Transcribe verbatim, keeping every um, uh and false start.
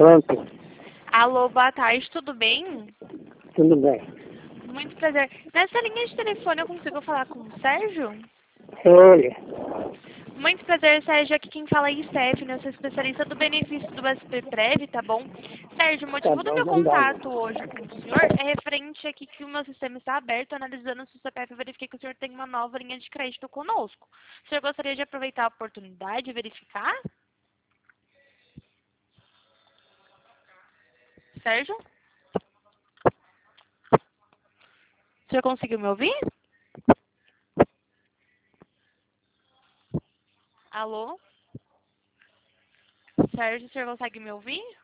Pronto, Alô, boa tarde, tudo bem? tudo bem. Muito prazer. Nessa linha de telefone eu consigo falar com o Sérgio? Olha, Muito prazer, Sérgio. Aqui quem fala é a Stephanie, eu sou especialista do benefício do S P Prev, tá bom? Sérgio, o tá motivo do bom, meu vamos dar. contato hoje com o senhor é referente aqui que o meu sistema está aberto, analisando o seu C P F, eu verifiquei que o senhor tem uma nova linha de crédito conosco. O senhor gostaria de aproveitar a oportunidade e verificar? Sérgio? O senhor conseguiu me ouvir? Alô? Sérgio, o senhor consegue me ouvir?